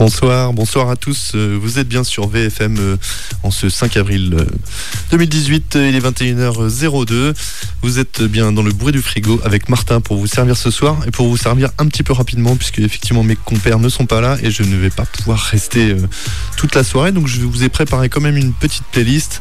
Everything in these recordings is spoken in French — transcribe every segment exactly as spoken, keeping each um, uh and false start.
Bonsoir, bonsoir à tous. Vous êtes bien sur V F M en ce cinq avril deux mille dix-huit, il est vingt et une heures zéro deux. Vous êtes bien dans le bruit du frigo avec Martin pour vous servir ce soir et pour vous servir un petit peu rapidement puisque effectivement mes compères ne sont pas là et je ne vais pas pouvoir rester toute la soirée. Donc je vous ai préparé quand même une petite playlist.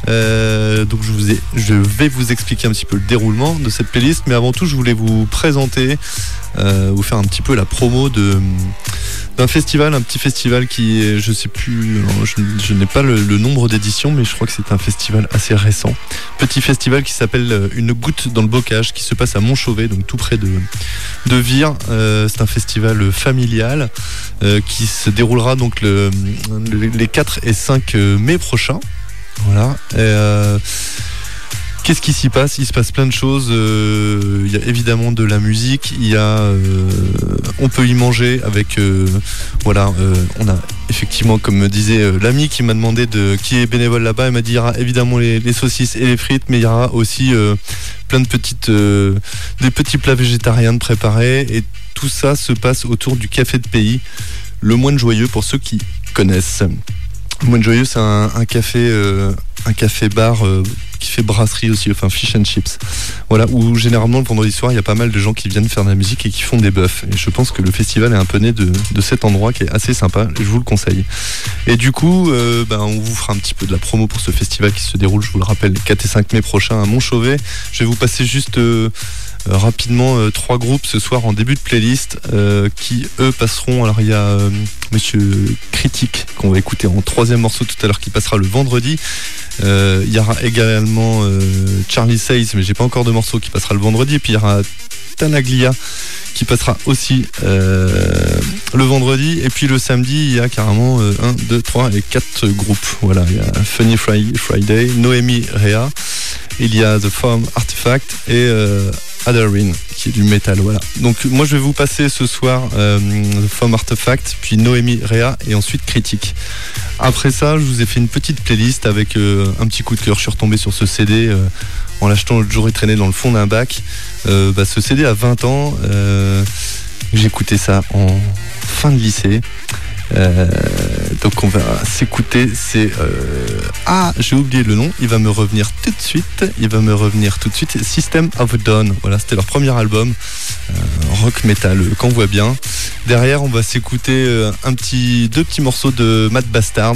Euh, donc je, vous ai, je vais vous expliquer un petit peu le déroulement de cette playlist, mais avant tout je voulais vous présenter, euh, vous faire un petit peu la promo de d'un festival, un petit festival qui est, je sais plus, je, je n'ai pas le, le nombre d'éditions, mais je crois que c'est un festival assez récent. Petit festival qui s'appelle Une goutte dans le bocage, qui se passe à Montchauvet, donc tout près de, de Vire. Euh, c'est un festival familial euh, qui se déroulera donc le, le, les quatre et cinq mai prochains. Voilà. Et euh, Qu'est-ce qui s'y passe ? Il se passe plein de choses. Il euh, y a évidemment de la musique. Il y a, euh, on peut y manger avec. Euh, voilà, euh, on a effectivement, comme me disait euh, l'ami qui m'a demandé de qui est bénévole là-bas, il m'a dit il y aura évidemment les, les saucisses et les frites, mais il y aura aussi euh, plein de petites, euh, des petits plats végétariens de préparer. Et tout ça se passe autour du Café de Pays, le Moine Joyeux pour ceux qui connaissent. Le Moine Joyeux, c'est un, un café, euh, un café bar. Euh, qui fait brasserie aussi, enfin fish and chips. Voilà, où généralement le vendredi soir, il y a pas mal de gens qui viennent faire de la musique et qui font des bœufs. Et je pense que le festival est un peu né de, de cet endroit qui est assez sympa, et je vous le conseille. Et du coup, euh, ben, on vous fera un petit peu de la promo pour ce festival qui se déroule, je vous le rappelle, les quatre et cinq mai prochains à Montchauvet. Je vais vous passer juste euh, euh, rapidement euh, trois groupes ce soir en début de playlist euh, qui, eux, passeront. Alors, il y a euh, Monsieur Critique, qu'on va écouter en troisième morceau tout à l'heure, qui passera le vendredi. Il euh, y aura également euh, Charlie Says, mais j'ai pas encore de morceau, qui passera le vendredi. Et puis il y aura Tanaglia qui passera aussi euh, le vendredi. Et puis le samedi, il y a carrément euh, un, deux, trois et quatre groupes. Voilà, il y a Funny Friday, Noémie Réa, il y a The Form Artifact et euh, Adarin qui est du métal. Voilà. Donc moi je vais vous passer ce soir euh, The Form Artifact, puis Noémie Réa et ensuite Critique. Après ça, je vous ai fait une petite playlist avec euh, un petit coup de cœur. Je suis retombé sur ce C D euh, en l'achetant l'autre jour, il traînait dans le fond d'un bac. Euh, bah, ce C D a vingt ans. Euh, j'ai écouté ça en fin de lycée. Euh, donc on va s'écouter. C'est euh... ah, j'ai oublié le nom. Il va me revenir tout de suite. Il va me revenir tout de suite. System of a Down. Voilà, c'était leur premier album, euh, rock metal, qu'on voit bien. Derrière, on va s'écouter euh, un petit, deux petits morceaux de Matt Bastard.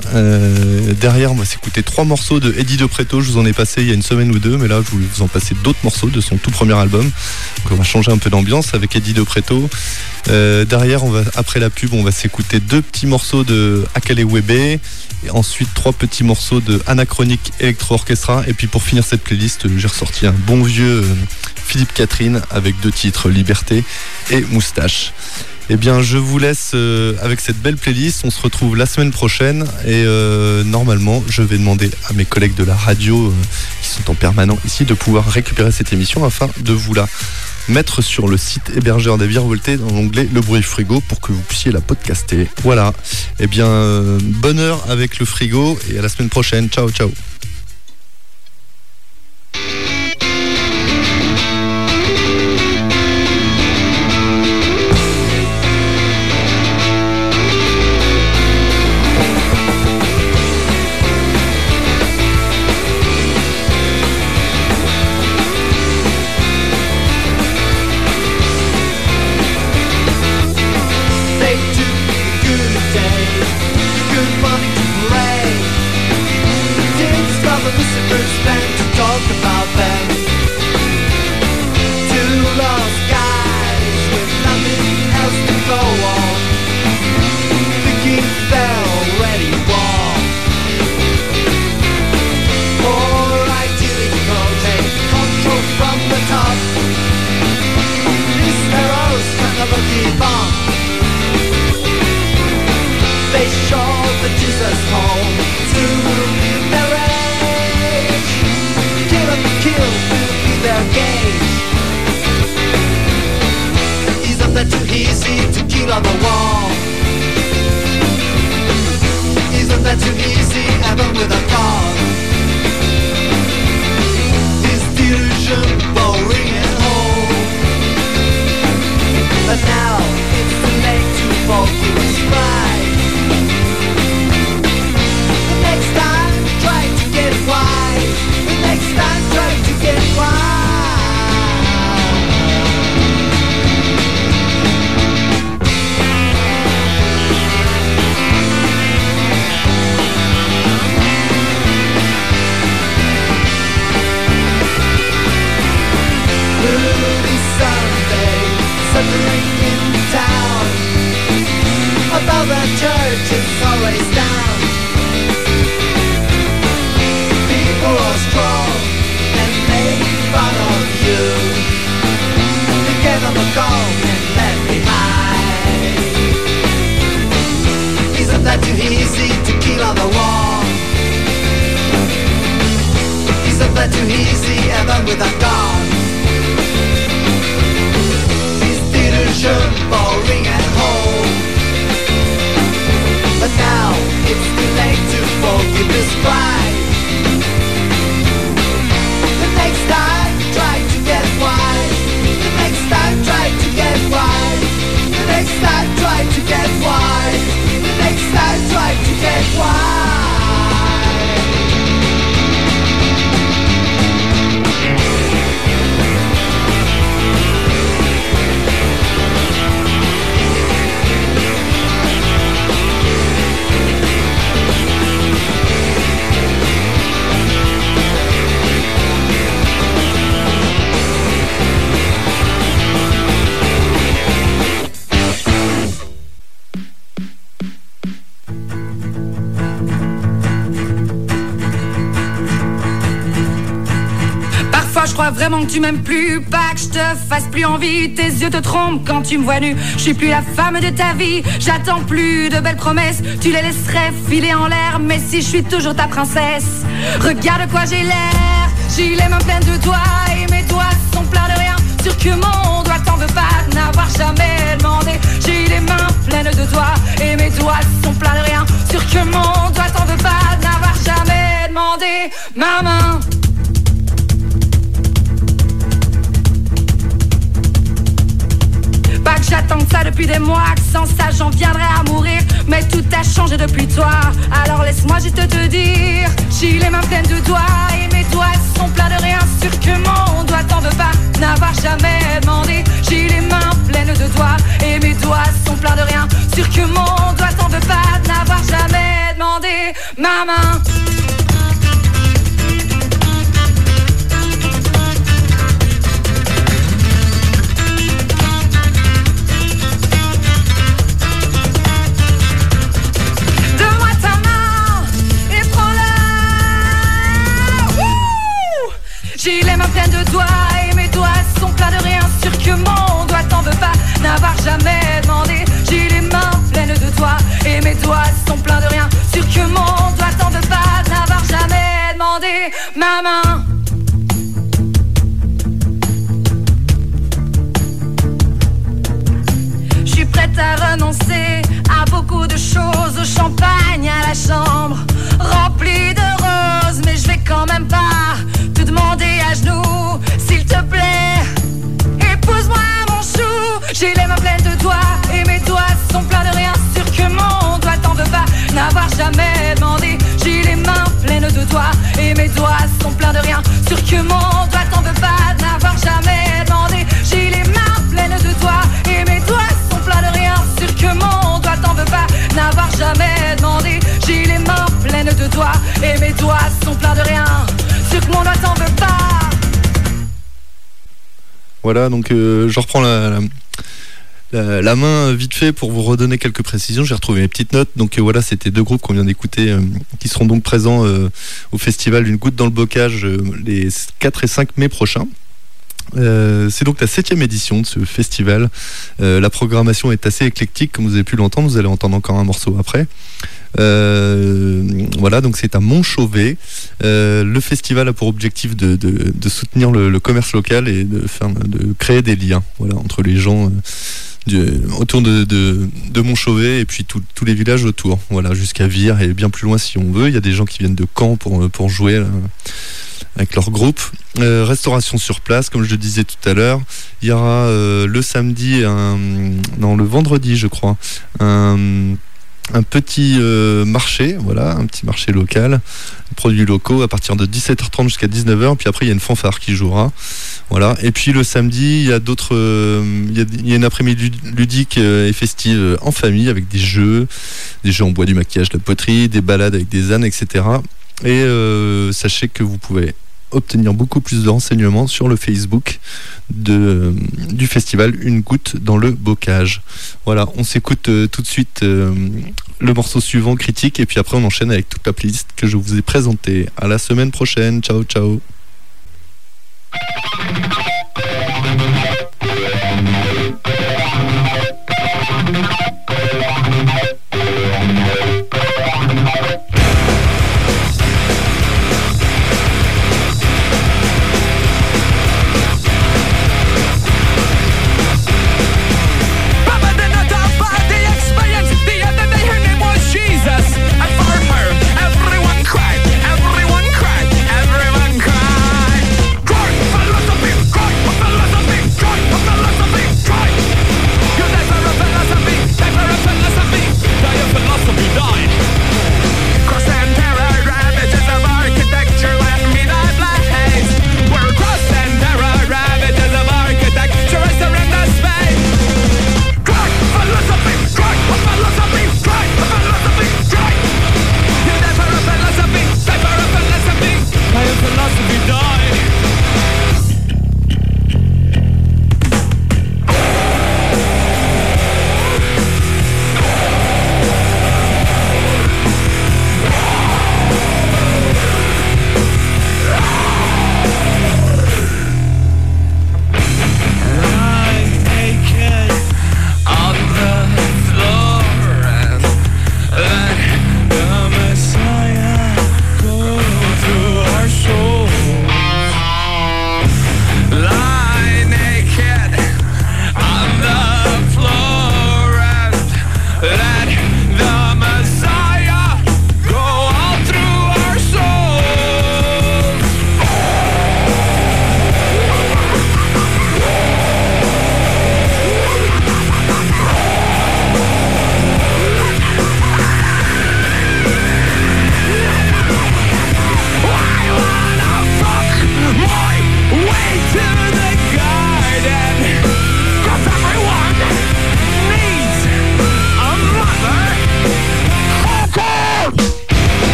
Euh, derrière, on va s'écouter trois morceaux de Eddie De Pretto. Je vous en ai passé il y a une semaine ou deux, mais là, je voulais vous en passer d'autres morceaux de son tout premier album. Donc, on va changer un peu d'ambiance avec Eddie De Pretto. Euh, derrière, on va, après la pub, on va s'écouter deux petits morceaux de Akale Webe et ensuite trois petits morceaux de Anachronic Electro Orchestra. Et puis pour finir cette playlist, j'ai ressorti un bon vieux euh, Philippe Catherine avec deux titres, Liberté et Moustache. Eh bien, je vous laisse euh, avec cette belle playlist. On se retrouve la semaine prochaine et euh, normalement, je vais demander à mes collègues de la radio euh, qui sont en permanent ici de pouvoir récupérer cette émission afin de vous la mettre sur le site hébergeur des Virevoltés dans l'onglet Le Bruit Frigo pour que vous puissiez la podcaster. Voilà. Eh bien, euh, bonne heure avec le frigo et à la semaine prochaine. Ciao, ciao. Jesus home to marriage. Give up the kid. easy heaven with a God. These delusions boring at home, but now it's too late to forgive this pride. The next time try to get wise. The next time try to get wise. The next time try to get wise. The next time try to get wise. Je crois vraiment que tu m'aimes plus, pas que je te fasse plus envie. Tes yeux te trompent quand tu me vois nu. Je suis plus la femme de ta vie. J'attends plus de belles promesses. Tu les laisserais filer en l'air. Mais si je suis toujours ta princesse, regarde quoi j'ai l'air. J'ai les mains pleines de toi et mes doigts sont pleins de rien. Sûr que mon doigt t'en veut pas de n'avoir jamais demandé. J'ai les mains pleines de toi et mes doigts sont pleins de rien. Sûr que mon doigt t'en veut pas de n'avoir jamais demandé. Ma main. Pas que j'attends ça depuis des mois, que sans ça j'en viendrais à mourir. Mais tout a changé depuis toi, alors laisse-moi juste te dire. J'ai les mains pleines de doigts et mes doigts sont pleins de rien. Sûr que mon doigt t'en veut pas, n'avoir jamais demandé. J'ai les mains pleines de doigts et mes doigts sont pleins de rien. Sûr que mon doigt t'en veut pas, n'avoir jamais demandé. Ma main. J'ai les mains pleines de doigts et mes doigts sont pleins de rien. Sûr que mon doigt t'en veut pas, n'avoir jamais demandé. J'ai les mains pleines de doigts et mes doigts sont pleins de rien. Sûr que mon doigt t'en veut pas, n'avoir jamais demandé. Ma main. Je suis prête à renoncer à beaucoup de choses, au champagne, à la chambre remplie de roses. Mais je vais quand même pas te demander à genoux, s'il te plaît, épouse-moi mon chou. J'ai les mains pleines de doigts et mes doigts sont pleins de rien. Sûr que mon doigt t'en veut pas, n'avoir jamais demandé. J'ai les mains pleines de doigts et mes doigts sont pleins de rien. Sûr que mon doigt t'en veut pas, n'avoir jamais demandé. J'ai les mains pleines de doigts et mes doigts sont pleins de rien. Sûr que mon doigt t'en veut pas, n'avoir jamais demandé. J'ai les mains pleines de doigts et mes doigts sont pleins de rien. Sûr que mon doigt t'en veut pas. Voilà, donc euh, je reprends la, la, la, la main vite fait pour vous redonner quelques précisions. J'ai retrouvé mes petites notes. Donc euh, voilà, c'était deux groupes qu'on vient d'écouter euh, qui seront donc présents euh, au festival Une Goutte dans le Bocage euh, les quatre et cinq mai prochains. Euh, c'est donc la septième édition de ce festival. Euh, la programmation est assez éclectique, comme vous avez pu l'entendre. Vous allez entendre encore un morceau après. Euh, voilà, donc c'est à Montchauvet. Euh, le festival a pour objectif de, de, de soutenir le, le commerce local et de, faire, de créer des liens, voilà, entre les gens euh, du, autour de, de, de Montchauvet et puis tous les villages autour, voilà, jusqu'à Vire et bien plus loin si on veut. Il y a des gens qui viennent de Caen pour, pour jouer là, avec leur groupe. Euh, restauration sur place, comme je le disais tout à l'heure. Il y aura euh, le samedi, un, non le vendredi je crois, un, un petit euh, marché, voilà, un petit marché local, produits locaux à partir de dix-sept heures trente jusqu'à dix-neuf heures. Puis après il y a une fanfare qui jouera, voilà. Et puis le samedi il y a d'autres, euh, il, y a, il y a une après-midi ludique et festive en famille avec des jeux, des jeux en bois, du maquillage, de la poterie, des balades avec des ânes, et cetera. Et euh, sachez que vous pouvez obtenir beaucoup plus de renseignements sur le Facebook de, euh, du festival Une Goutte dans le Bocage. Voilà, on s'écoute euh, tout de suite euh, le morceau suivant, Critique, et puis après on enchaîne avec toute la playlist que je vous ai présentée. À la semaine prochaine, ciao ciao.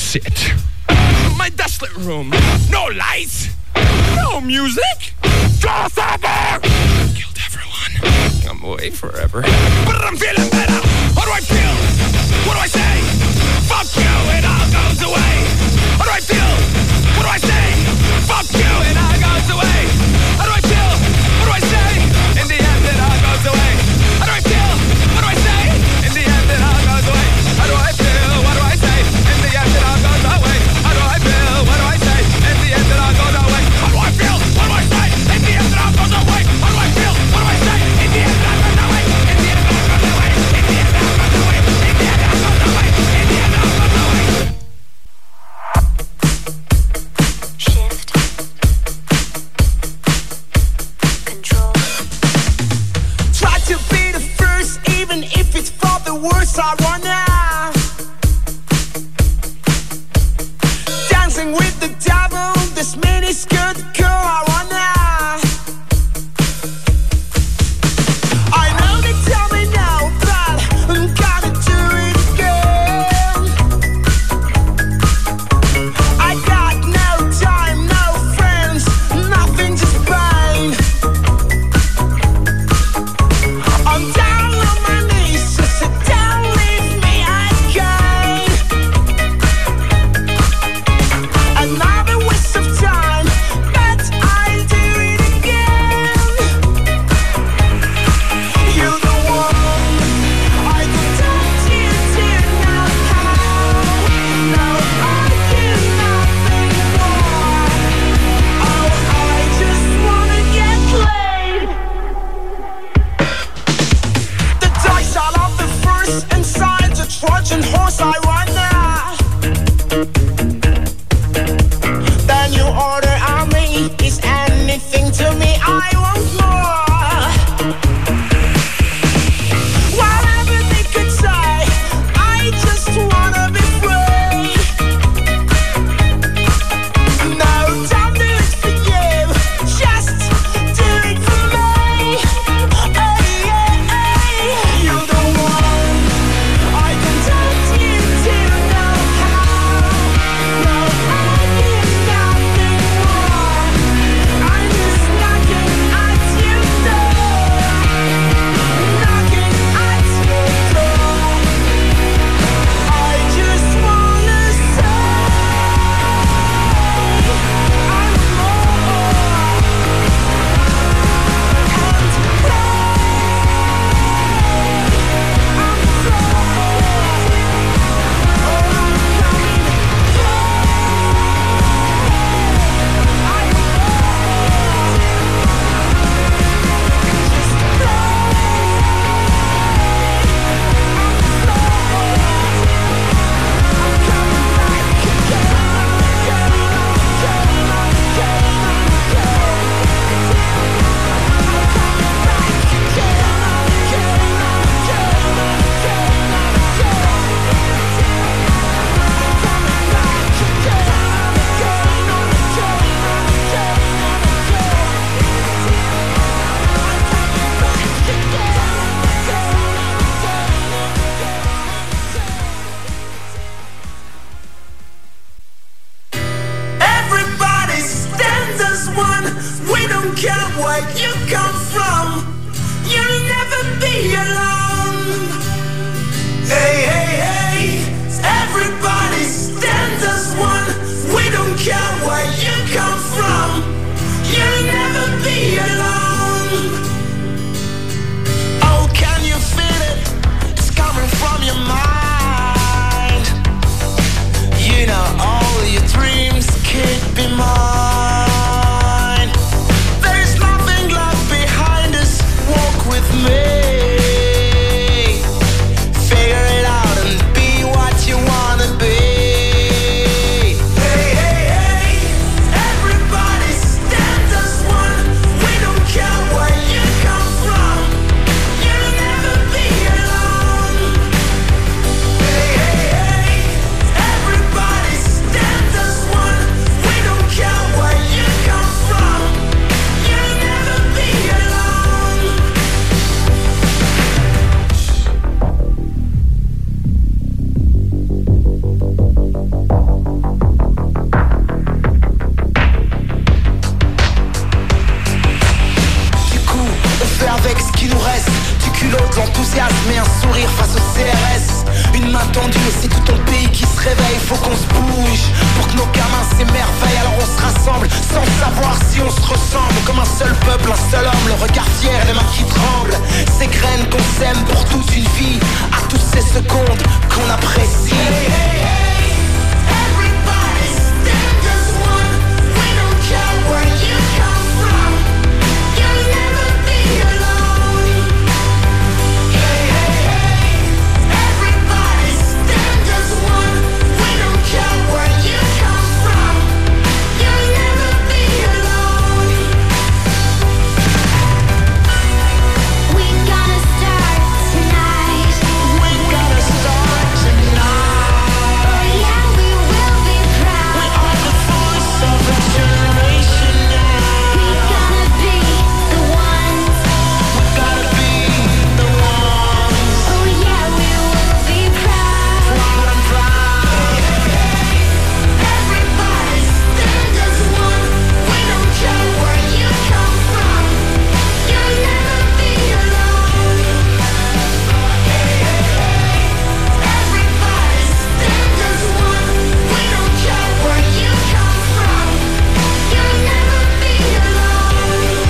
sit. My desolate room, no lights, no music, just ever. Killed everyone. I'm away forever, but I'm feeling better. How do I feel? What do I say? Fuck you, it all goes away. How do I feel? What do I say? Fuck you, it all goes away. How do I feel? What do I say? In the end, it all goes away. How do I feel? What do I say? In the end, it all goes away. How do I feel? What do I say? In the end, it all goes away. How do I feel? What do I say? In the end, it all goes away. How do I feel? What do I say? In the end, it all goes away. How do I feel? What do I say? In the end, it all goes away. In the end, it all goes away. In the end, it all goes away. In the end, it all goes away. In the end, it all goes away. Shift. Control. Try to be the first, even if it's for the worst. I wanna dancing with the devil, this miniskirt girl. I wanna. I know they tell me no, but I'm gonna do it again. I got no time, no friends, nothing, just pain. I'm down on my knees, so sit down, leave me again. Another waste of time, but I'll do it again. You're the one I can talk to tonight. No, I can nothing more. Oh, I just wanna get laid. The dice are on the first inside the Trojan horse. I wanna. Then you order on me. Is anything to me? I want more. Whatever they could say, I just wanna be free. No, don't do it for you, just do it for me. Hey, yeah, hey. You're the one I can talk to you tonight. enthousiasme et un sourire face au C R S. Une main tendue et c'est tout ton pays qui se réveille. Faut qu'on se bouge pour que nos gamins s'émerveillent. Alors on se rassemble sans savoir si on se ressemble. Comme un seul peuple, un seul homme, le regard fier, les mains qui tremblent. Ces graines qu'on sème pour toute une vie, à toutes ces secondes qu'on apprécie. Hey, hey, hey, everybody stand as one. We don't care where you come from. You'll never be alone. Hey, hey, hey, everybody stand as one. We don't care where you come from. You'll never be alone. We gotta start tonight. We gotta start tonight. Oh yeah, we will be proud. We are the voice of a generation now. We gotta be the ones. We gotta be the ones. Oh yeah, we will be proud. Proud and proud. Everybody stand as one. We don't care where you come from. You'll never be alone. Everybody stand as one. We don't care where you come from. You'll never be alone.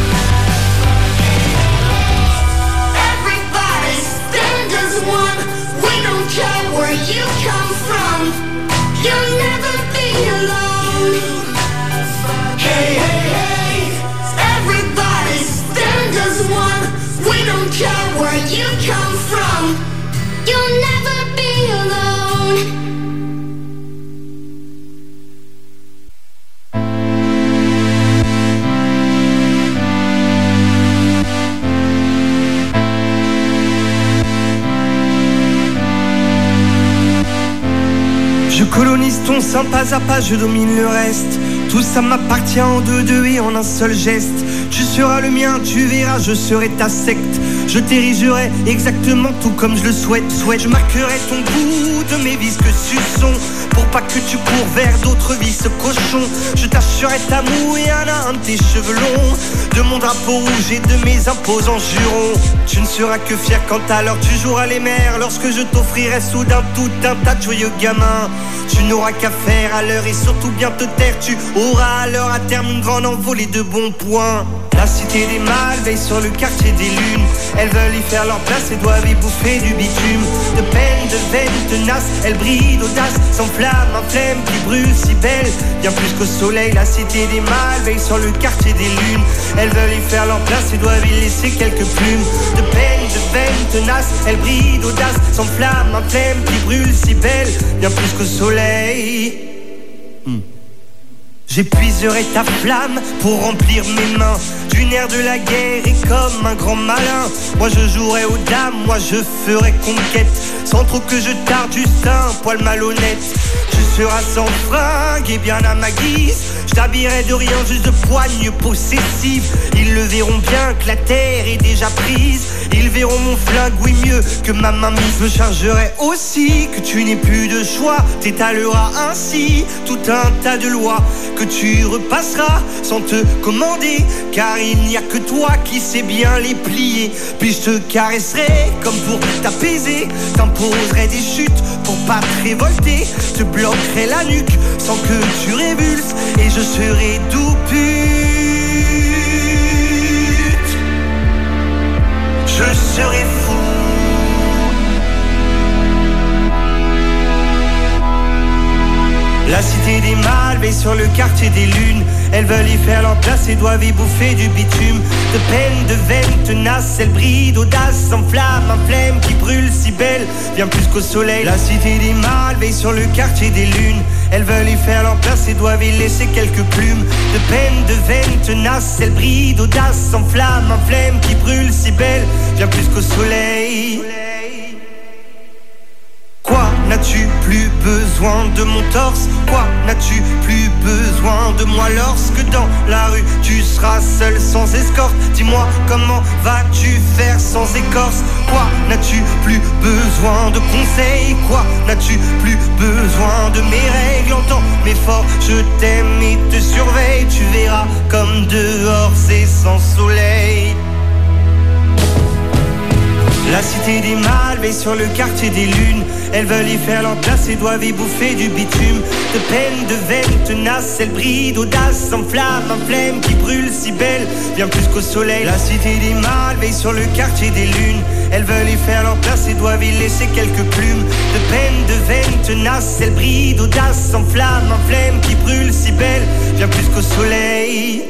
Everybody stand as one. We don't care where you come from. You'll never be alone. Hey, hey, hey. Everybody stand as one. We don't care where you come from. You'll never be alone. Je colonise ton sein pas à pas, je domine le reste. Tout ça m'appartient en deux deux et en un seul geste. Tu seras le mien, tu verras, je serai ta secte. Je t'érigerai exactement tout comme je le souhaite. Souhaite, je marquerai ton goût de mes vices que suçons. Pour pas que tu cours vers d'autres vices cochons. Je t'assurerai ta moue et un à un de tes cheveux longs. De mon drapeau rouge et de mes imposants jurons. Tu ne seras que fier quand alors tu joueras les mers. Lorsque je t'offrirai soudain tout un tas de joyeux gamins. Tu n'auras qu'à faire à l'heure et surtout bien te taire. Tu auras à l'heure à terme une grande envolée de bons points. La cité des mâles veille sur le quartier des lunes. Elles veulent y faire leur place et doivent y bouffer du bitume. De peine, de veine, tenace, elles brillent d'audace. Sans flamme, un flemme qui brûle si belle. Bien plus qu'au soleil, la cité des mâles veille sur le quartier des lunes. Elles veulent y faire leur place et doivent y laisser quelques plumes. De peine, de veine, tenace, elles brillent d'audace. Sans flamme, un flemme qui brûle si belle. Bien plus qu'au soleil. hmm. J'épuiserai ta flamme pour remplir mes mains d'une ère de la guerre et comme un grand malin. Moi je jouerai aux dames, moi je ferai conquête. Sans trop que je tarde, juste un poil malhonnête. Tu seras sans fringue et bien à ma guise. Je t'habillerai de rien, juste de poignes possessives. Ils le verront bien que la terre est déjà prise. Ils verront mon flingue, oui mieux que ma main mise. Je me chargerai aussi que tu n'aies plus de choix. T'étaleras ainsi tout un tas de lois que tu repasseras sans te commander. Car il n'y a que toi qui sais bien les plier. Puis je te caresserai comme pour t'apaiser. T'imposerai des chutes pour pas te révolter. Te bloquerai la nuque sans que tu révulses. Et je serai doux pute. Je serai fou. La cité des mâles veille sur le quartier des lunes. Elles veulent y faire leur place et doivent y bouffer du bitume. De peine, de veine, tenace, elles brillent d'audace. Sans flamme, un flemme qui brûle si belle. Bien plus qu'au soleil. La cité des mâles veille sur le quartier des lunes. Elles veulent y faire leur place et doivent y laisser quelques plumes. De peine, de veine, tenace, elles brillent d'audace. Sans flamme, un flemme qui brûle si belle. Bien plus qu'au soleil. Quoi, n'as-tu plus besoin de mon torse? Quoi, n'as-tu plus besoin de moi lorsque dans la rue tu seras seul sans escorte? Dis-moi comment vas-tu faire sans écorce? Quoi, n'as-tu plus besoin de conseils? Quoi, n'as-tu plus besoin de mes règles? Entends mes forts, je t'aime et te surveille. Tu verras comme dehors c'est sans soleil. La cité des mâles veille sur le quartier des lunes. Elles veulent y faire leur place et doivent y bouffer du bitume. De peine, de veine tenace, elle brille d'audace, s'enflamme, un flemme qui brûle si belle, bien plus qu'au soleil. La cité des mâles veille sur le quartier des lunes. Elles veulent y faire leur place et doivent y laisser quelques plumes. De peine, de veine tenace, elle brille d'audace, s'enflamme, un flemme qui brûle si belle, bien plus qu'au soleil.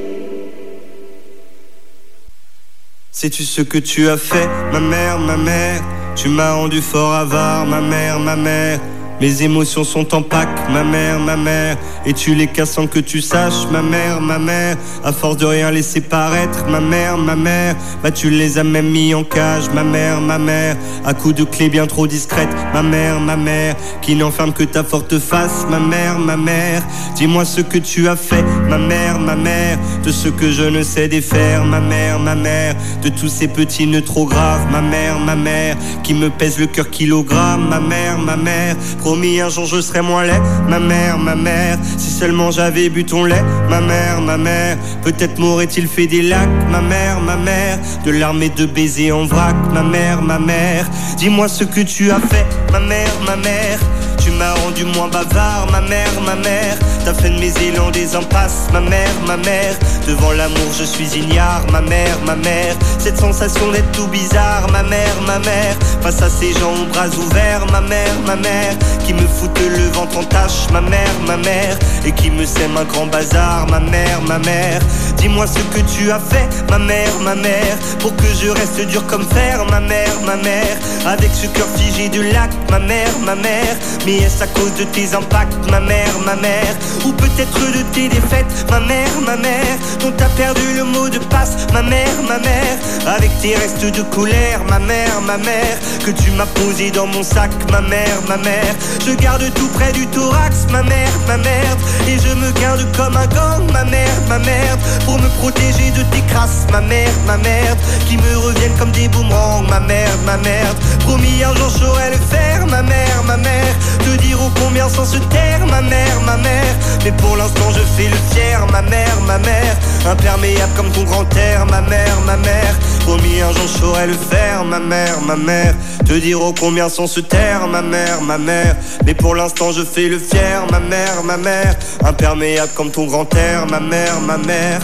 Sais-tu ce que tu as fait, ma mère, ma mère? Tu m'as rendu fort avare, ma mère, ma mère. Mes émotions sont en pack, ma mère, ma mère. Et tu les casses sans que tu saches, ma mère, ma mère. À force de rien laisser paraître, ma mère, ma mère. Bah tu les as même mis en cage, ma mère, ma mère. À coups de clés bien trop discrètes, ma mère, ma mère. Qui n'enferme que ta forte face, ma mère, ma mère. Dis-moi ce que tu as fait, ma mère, ma mère. De ce que je ne sais défaire, ma mère, ma mère. De tous ces petits nœuds trop graves, ma mère, ma mère. Qui me pèse le cœur kilogramme, ma mère, ma mère. Promis un jour je serai moins laid, ma mère, ma mère. Si seulement j'avais bu ton lait, ma mère, ma mère. Peut-être m'aurait-il fait des lacs, ma mère, ma mère. De larmes et de baisers en vrac, ma mère, ma mère. Dis-moi ce que tu as fait, ma mère, ma mère. Tu m'as rendu moins bavard, ma mère, ma mère. T'as fait de mes élans des impasses, ma mère, ma mère. Devant l'amour je suis ignare, ma mère, ma mère. Cette sensation d'être tout bizarre, ma mère, ma mère. Face à ces gens aux bras ouverts, ma mère, ma mère. Qui me foutent le ventre en tâche, ma mère, ma mère. Et qui me sème un grand bazar, ma mère, ma mère. Dis-moi ce que tu as fait, ma mère, ma mère. Pour que je reste dur comme fer, ma mère, ma mère. Avec ce cœur figé de lac, ma mère, ma mère. Mais est-ce à cause de tes impacts, ma mère, ma mère? Ou peut-être de tes défaites, ma mère, ma mère. Dont t'as perdu le mot de passe, ma mère, ma mère. Avec tes restes de colère, ma mère, ma mère. Que tu m'as posé dans mon sac, ma mère, ma mère. Je garde tout près du thorax, ma mère, ma merde. Et je me garde comme un gang, ma mère, ma merde. Pour me protéger de tes crasses, ma mère, ma merde. Qui me reviennent comme des boomerangs, ma mère, ma merde. Promis un jour je saurais le faire, ma mère, ma mère. Te dire ô combien sans se taire, ma mère, ma mère. Mais pour l'instant je fais le fier, ma mère, ma mère. Imperméable comme ton grand air, ma mère, ma mère. Promis un jour je saurais le faire, ma mère, ma mère. Te dire ô combien sans se taire, ma mère, ma mère. Mais pour l'instant je fais le fier, ma mère, ma mère. Imperméable comme ton grand air, ma mère, ma mère.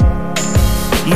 Non,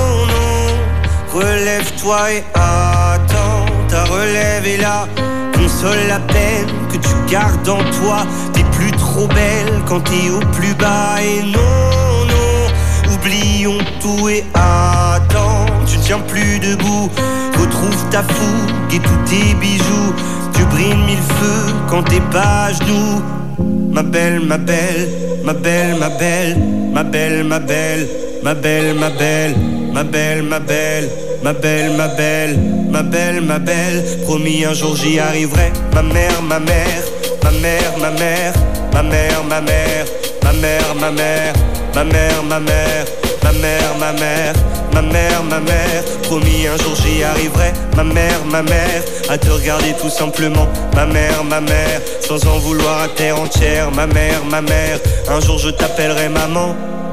non, relève-toi et attends. Ta relève est là, console la peine que tu gardes en toi. T'es plus trop belle quand t'es au plus bas. Et non, non, oublions tout et attends. Tu ne tiens plus debout, retrouve ta fougue et tous tes bijoux. Tu brilles mille feux quand t'es pas à genoux. Ma belle, ma belle, ma belle, ma belle, ma belle, ma belle, ma belle, ma belle, ma belle, ma belle, ma belle, ma belle, ma belle, ma belle. Promis un jour j'y arriverai. Ma mère, ma mère, ma mère, ma mère, ma mère, ma mère, ma mère, ma mère, ma mère, ma mère, ma mère, ma mère, ma mère, ma mère. Promis un jour j'y arriverai. Ma mère, ma mère, à te regarder tout simplement. Ma mère, ma mère, sans en vouloir à terre entière. Ma mère, ma mère, un jour je t'appellerai maman.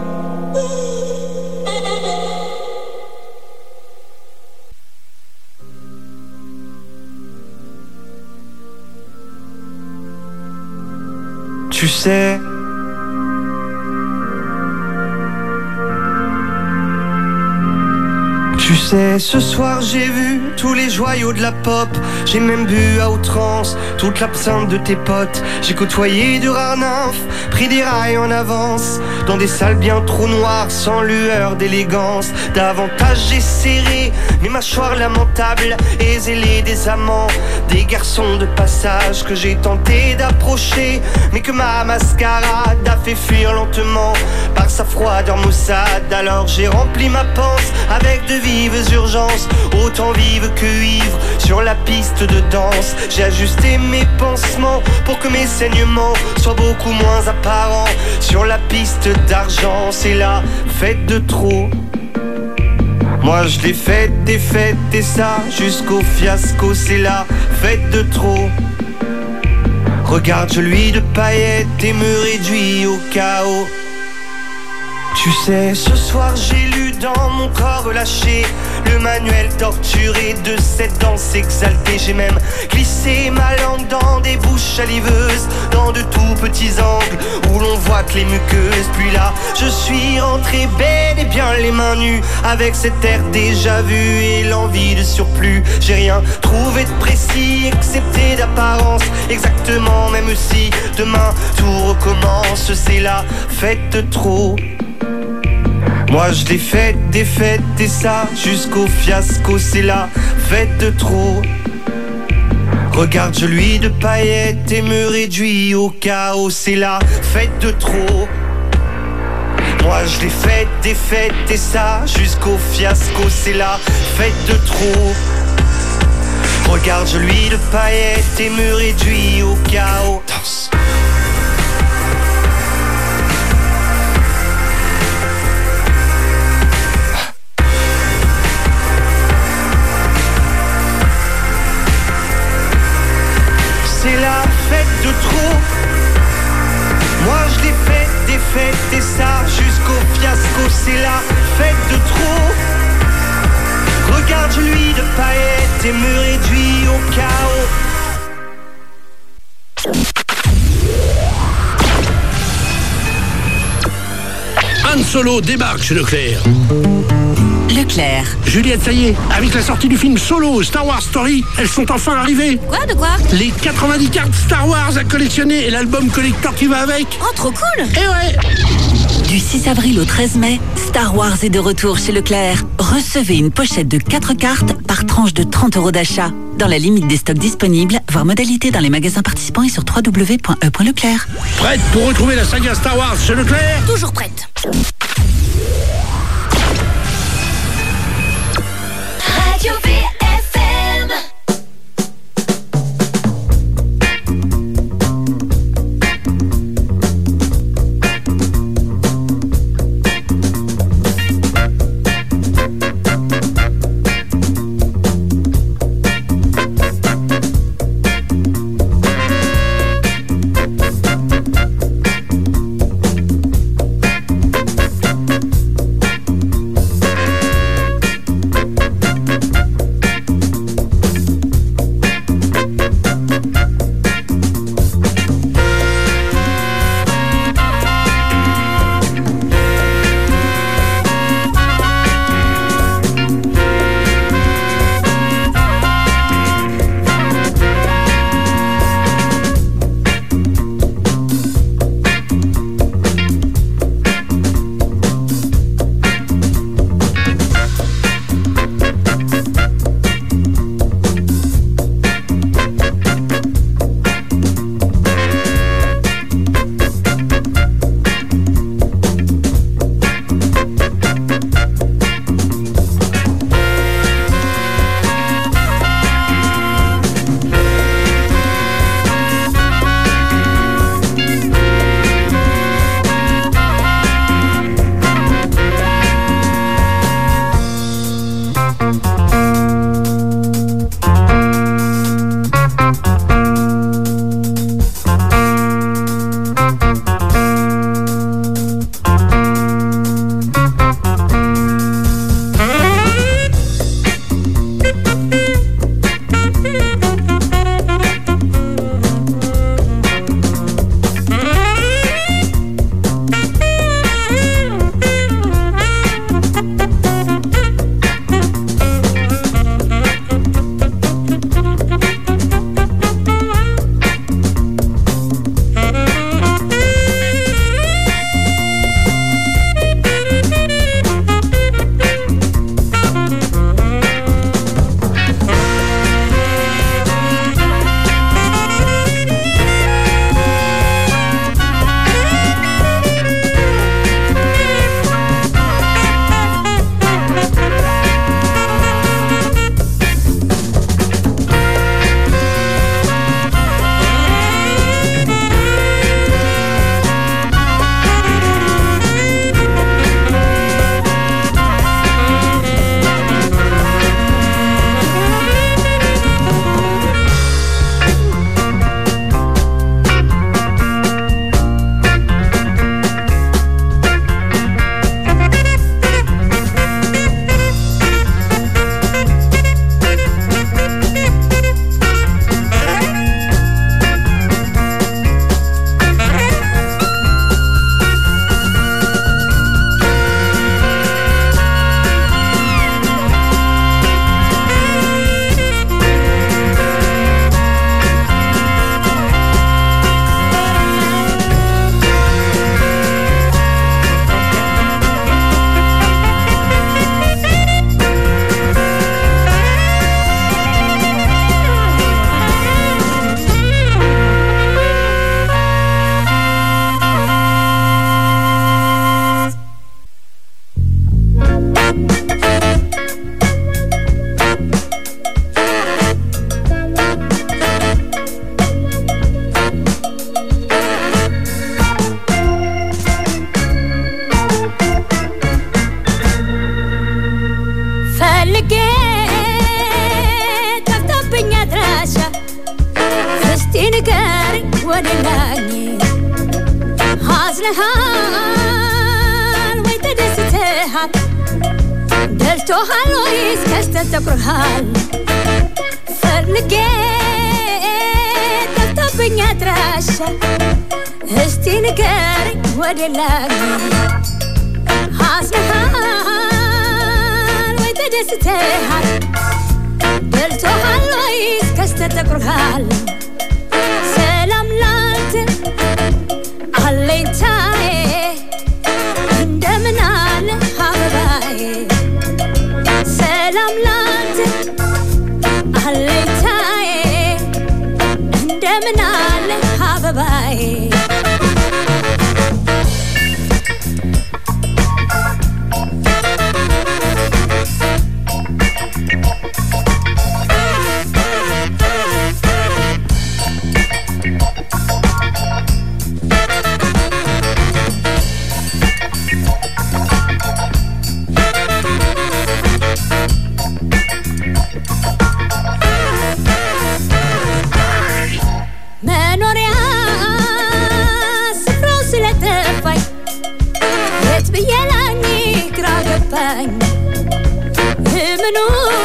Tu sais, tu sais, ce soir j'ai vu tous les joyaux de la pop. J'ai même bu à outrance toute l'absinthe de tes potes. J'ai côtoyé de rares nymphes, pris des rails en avance, dans des salles bien trop noires, sans lueur d'élégance. Davantage j'ai serré mes mâchoires lamentables et zélé des amants, des garçons de passage que j'ai tenté d'approcher, mais que ma mascarade a fait fuir lentement par sa froideur maussade. Alors j'ai rempli ma panse avec de vives urgences, autant vives que ivres, sur la piste de danse. J'ai ajusté mes pansements pour que mes saignements soient beaucoup moins apparents. Sur la piste d'argent, c'est la fête de trop. Moi je l'ai faite et faite et ça jusqu'au fiasco, c'est la fête de trop. Regarde, je lui de paillettes et me réduis au chaos. Tu sais, ce soir j'ai lu dans mon corps relâché le manuel torturé de cette danse exaltée. J'ai même glissé ma langue dans des bouches saliveuses, dans de tout petits angles où l'on voit que les muqueuses. Puis là, je suis rentré bel et bien les mains nues, avec cet air déjà vu et l'envie de surplus. J'ai rien trouvé de précis, excepté d'apparence, exactement, même si demain tout recommence. C'est la fête de trop. Moi je l'ai faite, des fêtes et ça jusqu'au fiasco. C'est la fête de trop. Regarde, je lui de paillettes et me réduis au chaos. C'est la fête de trop. Moi je l'ai faite, des fêtes et ça jusqu'au fiasco. C'est la fête de trop. Regarde, je lui de paillettes et me réduis au chaos. Danse. C'est la fête de trop. Moi je l'ai faite, des fêtes et ça jusqu'au fiasco. C'est la fête de trop. Regarde, je lui de paillettes et me réduis au chaos. Han Solo débarque chez Leclerc. Leclerc. Juliette, ça y est, avec la sortie du film Solo, Star Wars Story, elles sont enfin arrivées. Quoi, de quoi? Les quatre-vingt-dix cartes Star Wars à collectionner et l'album collector qui va avec. Oh, trop cool. Eh ouais. Du six avril au treize mai, Star Wars est de retour chez Leclerc. Recevez une pochette de quatre cartes par tranche de trente euros d'achat. Dans la limite des stocks disponibles, voir modalité dans les magasins participants et sur w w w point e point leclerc. Prête pour retrouver la saga Star Wars chez Leclerc? Toujours prête. Radio V F M. ንገረኝ ወደላኝ አዝነሃል ወይ ተደስተሃል ደልቶሃል ወይስ ከስተት ተቁርሃል ፈልጌ ጠፍቶብኝ አድራሻ እስቲ ንገረኝ ወደላኝ አዝነሃል ወይ ተደስተሃል ደልቶሃል ወይስ ከስተት ተቁርሃል ሰላም ላንተ አለኝታዬ እንደምን አለ አበባዬ ሰላም ላንተ አለኝታዬ እንደምን አለ አበባዬ ምኑ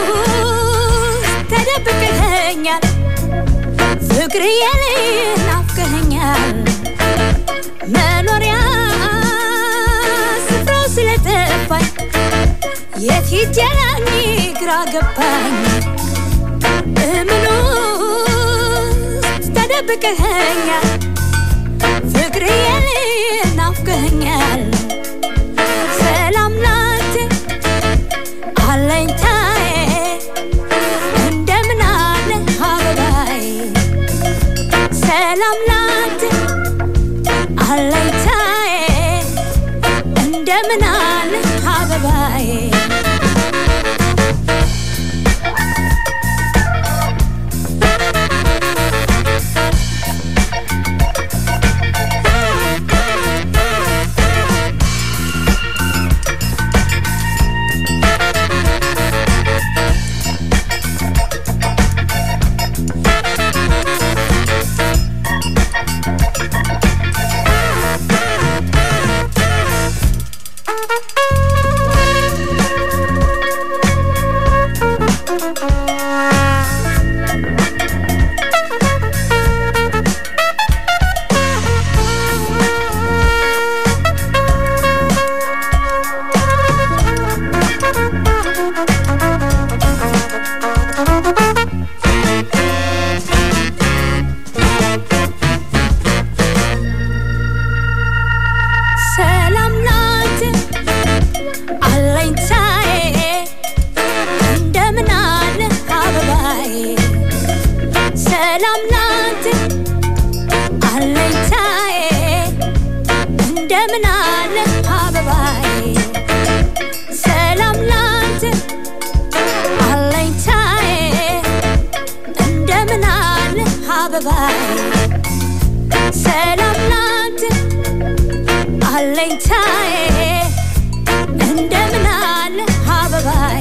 ተደብቀኸኛል ፍቅር የለኝ ናፍቀኸኛል መኖሪያ ስፍራው ስለጠፋኝ የት ሂጄ ላግኝ ግራ ገባኝ ምኑ ተደብቀኸኛል ፍቅር የለኝ ናፍቀኸኛል ሰላም ላንተ አለኝታዬ እንደምን አለ አበባዬ ሰላም ላንተ አለኝታዬ እንደምን አለ አበባዬ ሰላም ላንተ አለኝታዬ እንደምን አለ አበባዬ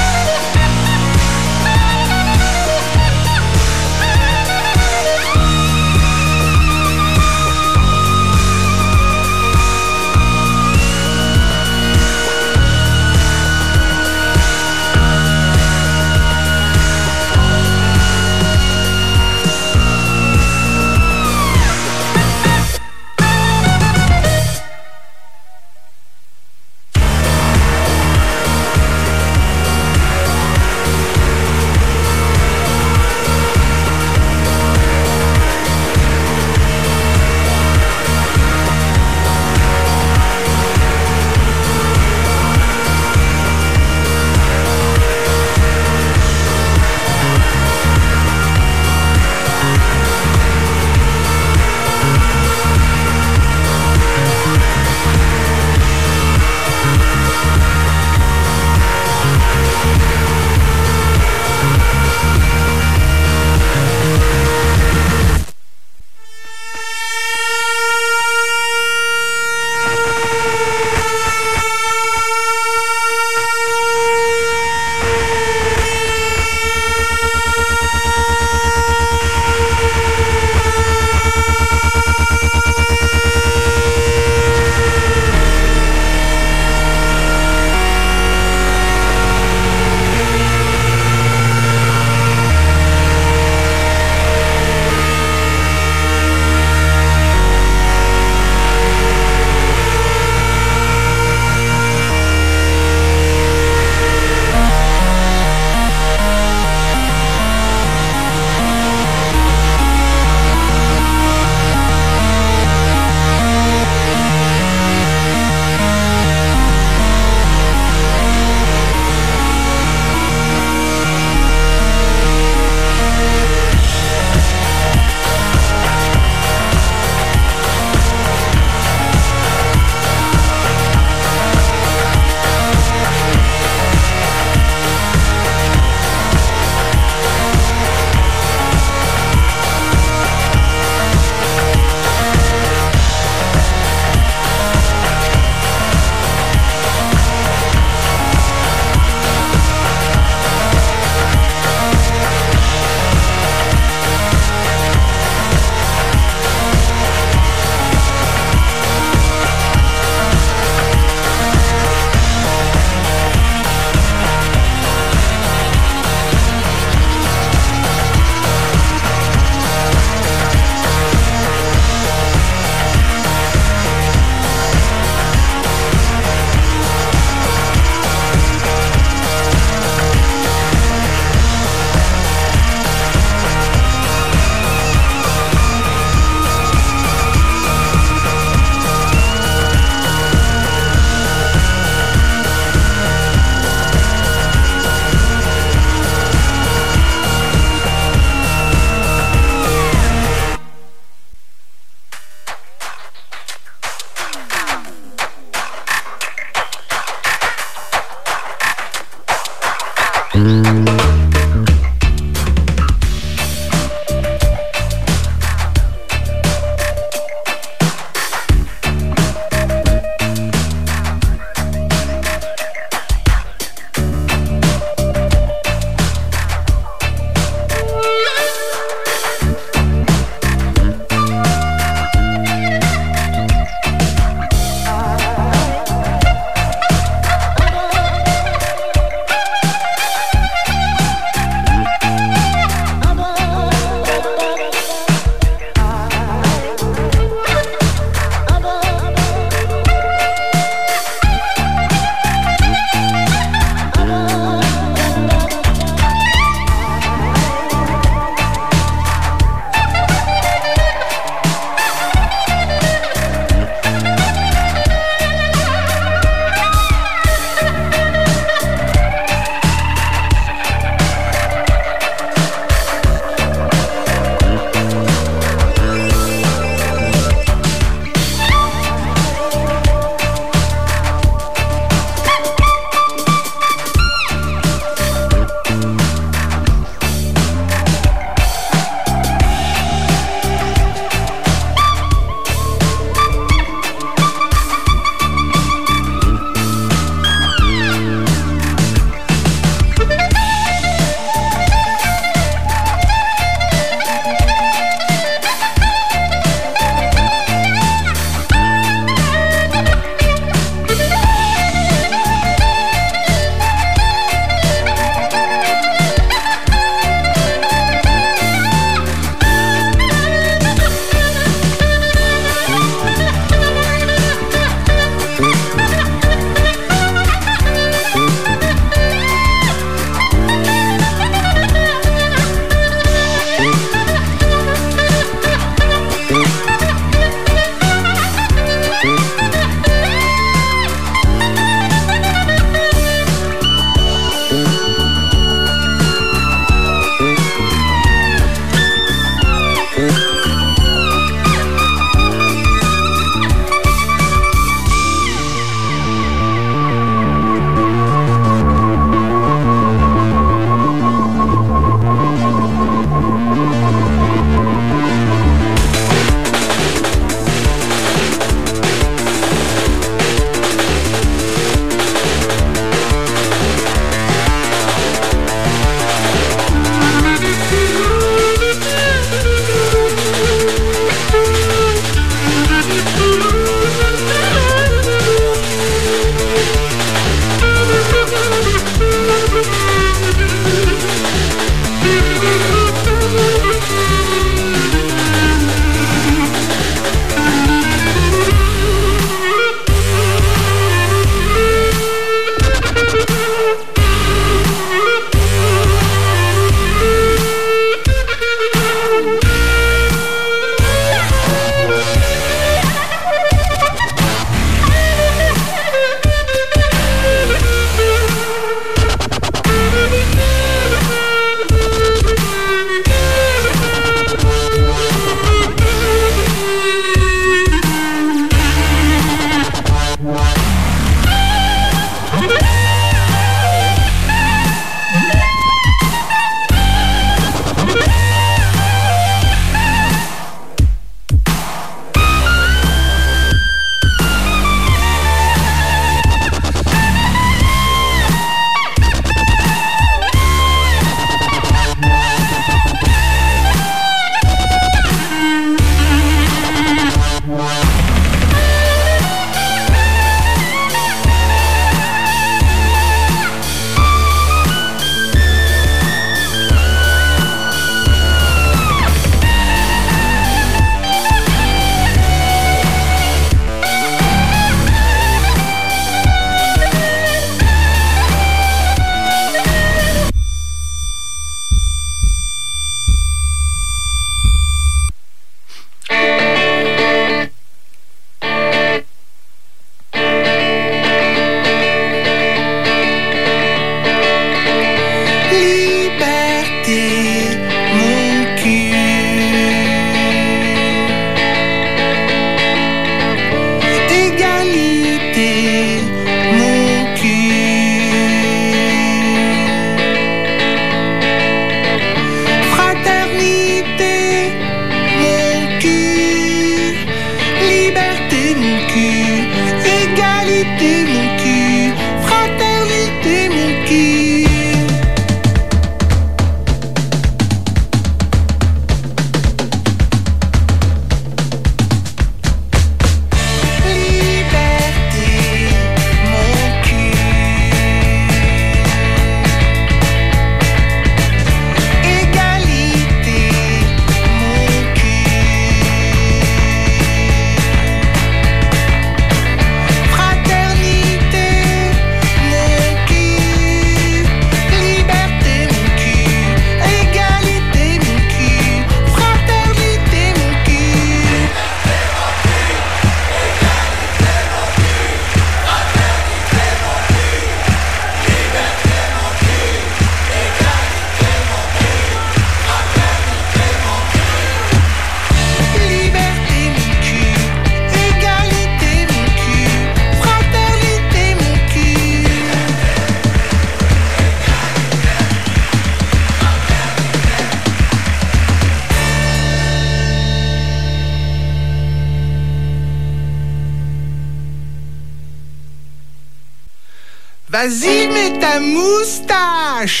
Vas-y, mets ta moustache.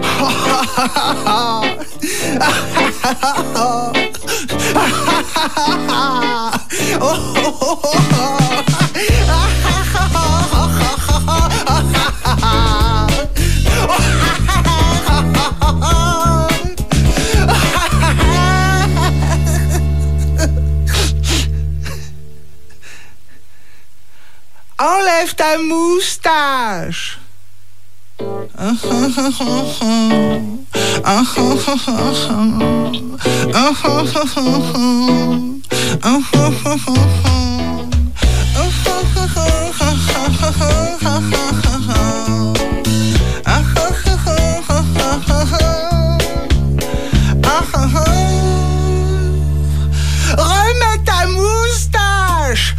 Enlève ta moustache. Remets ta moustache.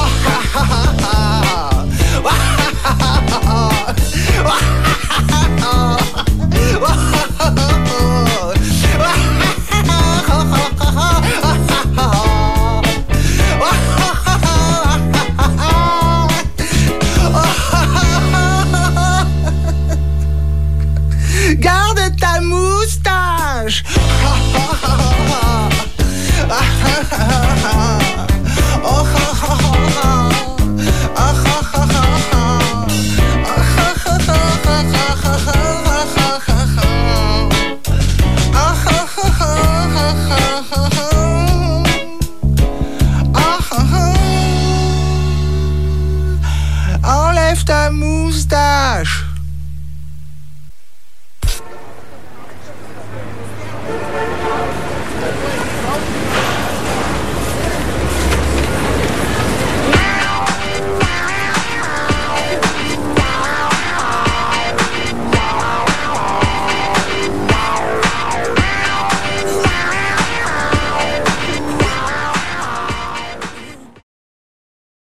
Garde ta moustache.